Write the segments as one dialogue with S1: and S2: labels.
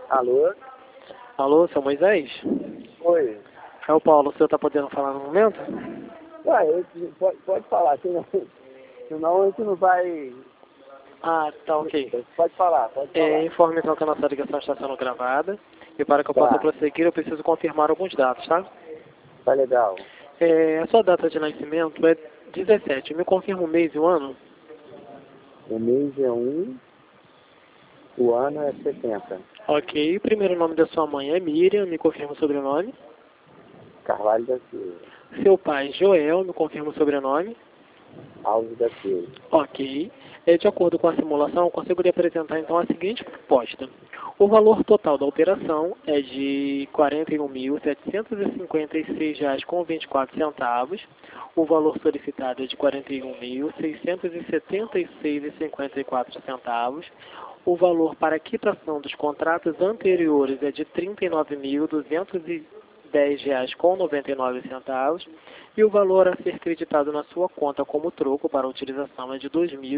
S1: Alô?
S2: Alô, seu Moisés?
S1: Oi.
S2: É o Paulo, o senhor está podendo falar no momento?
S1: Ué, pode falar, senão a gente não vai...
S2: Ah, tá ok.
S1: Pode falar.
S2: Informe então que a nossa ligação está sendo gravada e para que eu possa prosseguir eu preciso confirmar alguns dados, tá?
S1: Tá legal.
S2: A sua data de nascimento é 17. Me confirma o mês e o ano?
S1: O mês é 1, o ano é 70.
S2: Ok. O primeiro nome da sua mãe é Miriam, me confirma o sobrenome.
S1: Carvalho da Silva.
S2: Seu pai, Joel, me confirma o sobrenome.
S1: Alves da Silva.
S2: Ok. De acordo com a simulação, consigo lhe apresentar então a seguinte proposta. O valor total da operação é de R$ 41.756,24. O valor solicitado é de R$ 41.676,54. O valor para a quitação dos contratos anteriores é de R$ 39.210,99 e o valor a ser creditado na sua conta como troco para utilização é de R$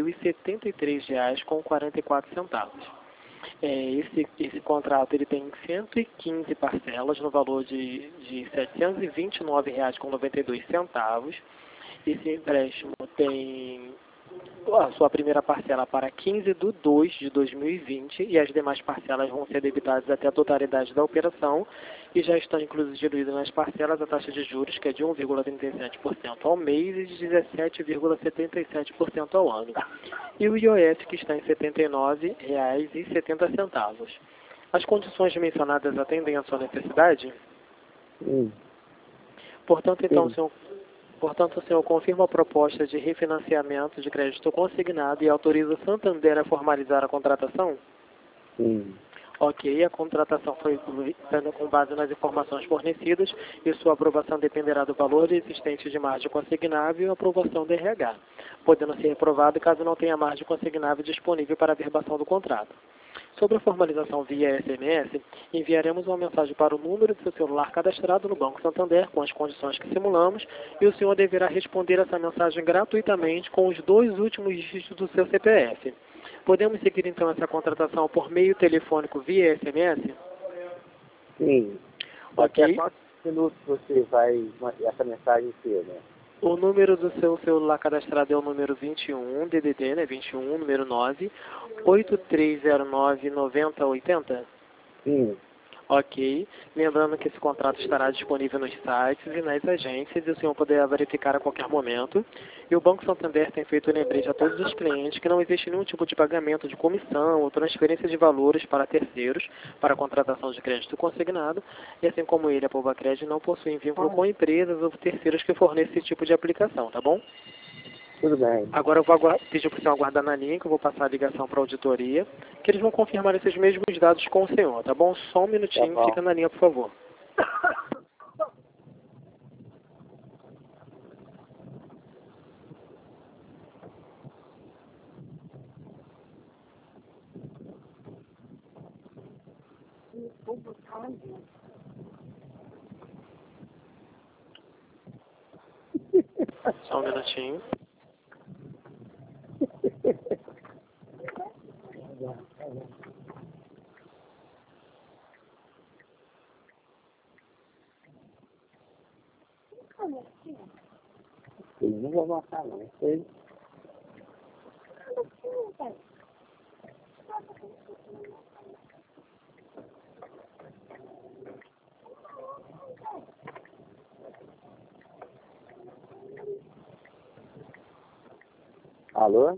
S2: 2.073,44. Esse contrato ele tem 115 parcelas no valor de R$ 729,92. Esse empréstimo tem a sua primeira parcela para 15/2/2020 e as demais parcelas vão ser debitadas até a totalidade da operação e já estão incluídas diluídas nas parcelas a taxa de juros, que é de 1,37% ao mês e de 17,77% ao ano. E o IOF, que está em R$ 79,70. As condições mencionadas atendem à sua necessidade? Portanto, então, o senhor confirma a proposta de refinanciamento de crédito consignado e autoriza o Santander a formalizar a contratação?
S1: Sim.
S2: Ok, a contratação foi feita com base nas informações fornecidas e sua aprovação dependerá do valor existente de margem consignável e aprovação do RH, podendo ser reprovado caso não tenha margem consignável disponível para a verbação do contrato. Sobre a formalização via SMS, enviaremos uma mensagem para o número do seu celular cadastrado no Banco Santander com as condições que simulamos e o senhor deverá responder essa mensagem gratuitamente com os 2 últimos dígitos do seu CPF. Podemos seguir então essa contratação por meio telefônico via SMS?
S1: Sim.
S2: Ok.
S1: Até quantos minutos você vai essa mensagem ser, né?
S2: O número do seu celular cadastrado é o número 21, DDD, né? 21, número 9, 8309-9080?
S1: Sim.
S2: Ok. Lembrando que esse contrato estará disponível nos sites e nas agências e o senhor poderá verificar a qualquer momento. E o Banco Santander tem feito lembrete a todos os clientes que não existe nenhum tipo de pagamento de comissão ou transferência de valores para terceiros para a contratação de crédito consignado. E assim como ele, a Povacred não possui vínculo com empresas ou terceiros que fornecem esse tipo de aplicação, tá bom?
S1: Tudo bem.
S2: Agora eu vou pedir para o senhor aguardar na linha, que eu vou passar a ligação para a auditoria, que eles vão confirmar esses mesmos dados com o senhor, tá bom? Só um minutinho,
S1: Tá bom.
S2: fica na linha, por favor. Só um minutinho.
S1: Eu não vou matar, não. Sei. Alô?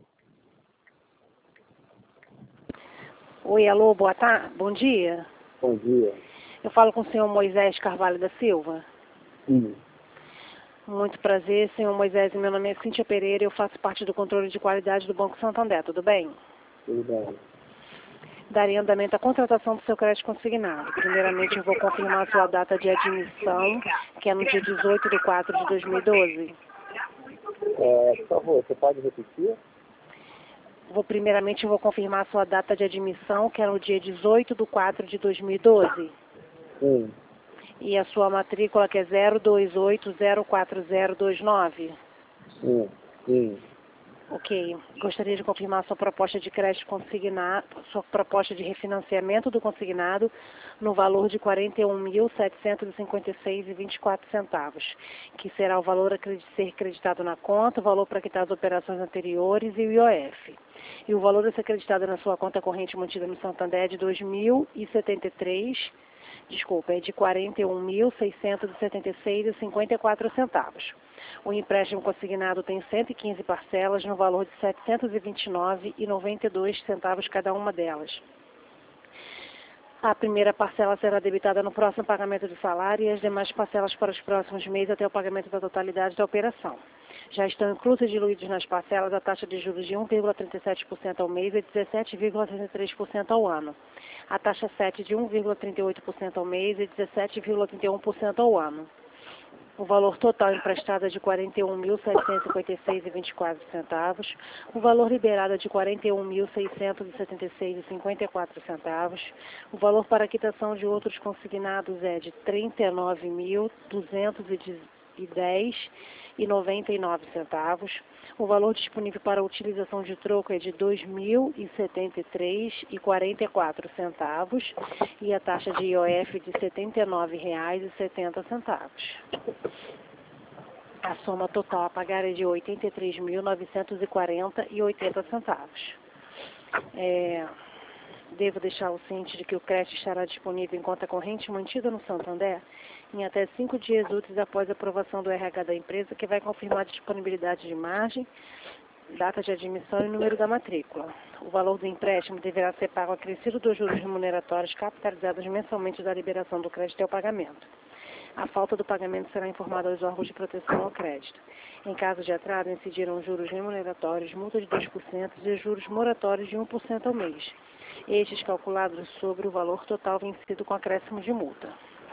S3: Oi, alô, boa tarde, bom dia.
S1: Bom dia.
S3: Eu falo com o senhor Moisés Carvalho da Silva.
S1: Sim.
S3: Muito prazer, senhor Moisés. Meu nome é Cíntia Pereira e eu faço parte do controle de qualidade do Banco Santander, tudo bem?
S1: Tudo bem.
S3: Darei andamento à contratação do seu crédito consignado. Primeiramente, eu vou confirmar a sua data de admissão, que é no dia 18/4/2012.
S1: Por favor, você pode repetir?
S3: Primeiramente, eu vou confirmar a sua data de admissão, que é no dia 18/4/2012.
S1: Sim.
S3: E a sua matrícula, que é 028040029.
S1: Sim. Sim.
S3: Ok. Gostaria de confirmar sua proposta de crédito consignado, sua proposta de refinanciamento do consignado no valor de R$ 41.756,24, que será o valor a ser creditado na conta, o valor para quitar as operações anteriores e o IOF. E o valor a ser acreditado na sua conta corrente mantida no Santander é de R$ 2.073, é de R$ 41.676,54. O empréstimo consignado tem 115 parcelas no valor de R$ 729,92 cada uma delas. A primeira parcela será debitada no próximo pagamento do salário e as demais parcelas para os próximos meses até o pagamento da totalidade da operação. Já estão inclusos e diluídos nas parcelas a taxa de juros de 1,37% ao mês e 17,33% ao ano. A taxa 7 de 1,38% ao mês e 17,31% ao ano. O valor total emprestado é de R$ 41.756,24. O valor liberado é de R$ 41.676,54. O valor para quitação de outros consignados é de R$ 39.210,99. O valor disponível para utilização de troco é de R$ 2.073,44 e a taxa de IOF de R$ 79,70. A soma total a pagar é de R$ 83.940,80. Devo deixar o ciente de que o crédito estará disponível em conta corrente mantida no Santander em até 5 dias úteis após a aprovação do RH da empresa, que vai confirmar a disponibilidade de margem, data de admissão e número da matrícula. O valor do empréstimo deverá ser pago acrescido dos juros remuneratórios capitalizados mensalmente da liberação do crédito ao pagamento. A falta do pagamento será informada aos órgãos de proteção ao crédito. Em caso de atraso, incidirão juros remuneratórios, multa de 2% e juros moratórios de 1% ao mês. Estes calculados sobre o valor total vencido com acréscimo de multa.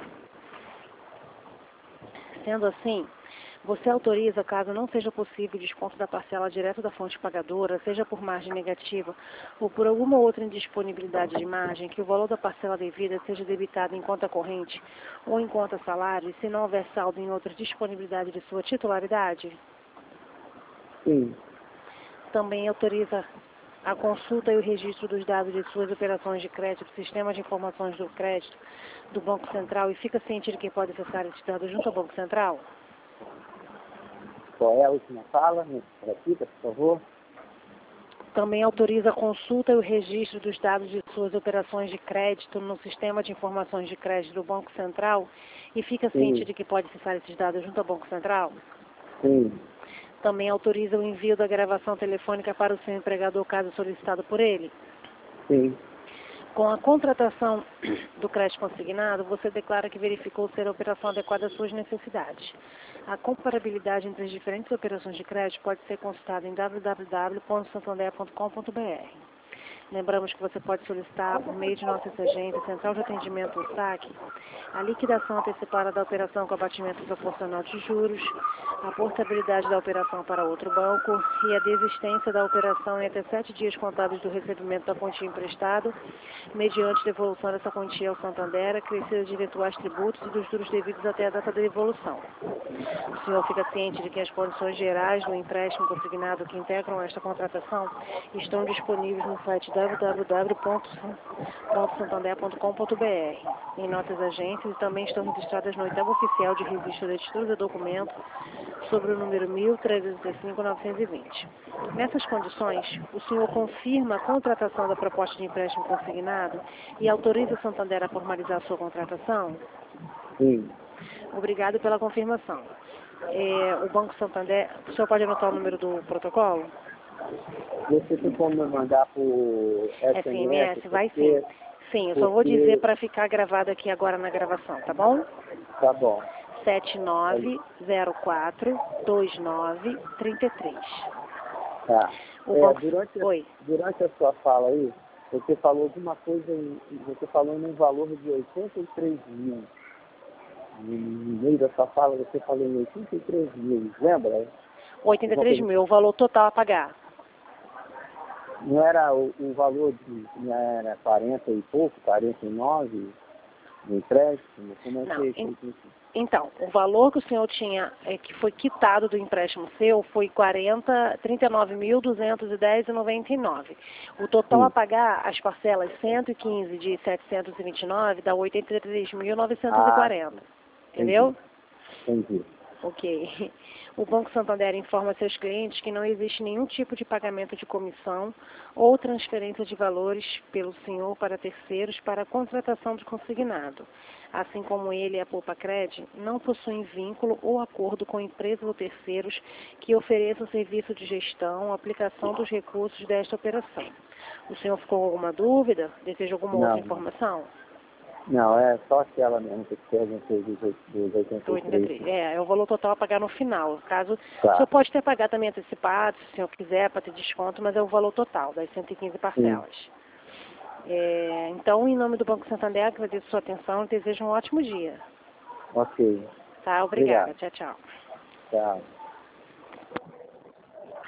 S3: Sendo assim, você autoriza, caso não seja possível o desconto da parcela direto da fonte pagadora, seja por margem negativa ou por alguma outra indisponibilidade de margem, que o valor da parcela devida seja debitado em conta corrente ou em conta salário, se não houver saldo em outra disponibilidade de sua titularidade?
S1: Sim.
S3: Também autoriza a consulta e o registro dos dados de suas operações de crédito do Sistema de Informações do Crédito do Banco Central e fica ciente de que pode acessar esses dados junto ao Banco Central?
S1: Qual é a última fala? Me repita, por favor.
S3: Também autoriza a consulta e o registro dos dados de suas operações de crédito no Sistema de Informações de Crédito do Banco Central e fica ciente de que pode acessar esses dados junto ao Banco Central?
S1: Sim.
S3: Também autoriza o envio da gravação telefônica para o seu empregador, caso solicitado por ele?
S1: Sim.
S3: Com a contratação do crédito consignado, você declara que verificou ser a operação adequada às suas necessidades. A comparabilidade entre as diferentes operações de crédito pode ser consultada em www.santander.com.br. Lembramos que você pode solicitar, por meio de nossa agência Central de Atendimento ao SAC, a liquidação antecipada da operação com abatimento proporcional de juros, a portabilidade da operação para outro banco e a desistência da operação em até 7 dias contados do recebimento da quantia emprestada, mediante devolução dessa quantia ao Santander, acrescida de eventuais tributos e dos juros devidos até a data da devolução. O senhor fica ciente de que as condições gerais do empréstimo consignado que integram esta contratação estão disponíveis no site www.santander.com.br. Em nossas agências e também estão registradas no oitavo oficial de registro de títulos e documentos sobre o número 1305-920. Nessas condições, o senhor confirma a contratação da proposta de empréstimo consignado e autoriza o Santander a formalizar sua contratação?
S1: Sim.
S3: Obrigado pela confirmação. O Banco Santander, o senhor pode anotar o número do protocolo?
S1: Você tem como me mandar por
S3: SMS? Vai sim. Sim, eu só vou dizer para ficar gravado aqui agora na gravação, tá bom?
S1: Tá bom.
S3: 79042933.
S1: Tá.
S3: Oi.
S1: Durante a sua fala aí, você falou alguma coisa, você falou num valor de 83 mil. No meio da sua fala, você falou em 83 mil, lembra?
S3: 83 mil, o valor total a pagar.
S1: Não era o valor não era 40 e pouco, 49? do empréstimo? Como é
S3: Não,
S1: que é?
S3: Então, o valor que o senhor tinha, que foi quitado do empréstimo seu, foi R$ 39.210,99. O total a pagar, as parcelas 115 de 729, dá 83.940. Entendeu?
S1: Entendi.
S3: Ok. O Banco Santander informa seus clientes que não existe nenhum tipo de pagamento de comissão ou transferência de valores pelo senhor para terceiros para a contratação de consignado. Assim como ele e a Poupa-Cred não possuem vínculo ou acordo com empresas ou terceiros que ofereçam serviço de gestão ou aplicação dos recursos desta operação. O senhor ficou com alguma dúvida? Deseja alguma outra informação?
S1: Não, é só aquela mesmo que perguntei dos 83.
S3: É o valor total a pagar no final. Caso,
S1: Tá.
S3: o senhor pode ter pagado também antecipado, se o senhor quiser, para ter desconto, mas é o valor total, das 115 parcelas. Então, em nome do Banco Santander, agradeço a sua atenção e desejo um ótimo dia.
S1: Ok.
S3: Tá, obrigada.
S1: Obrigado.
S3: Tchau, tchau.
S1: Tchau.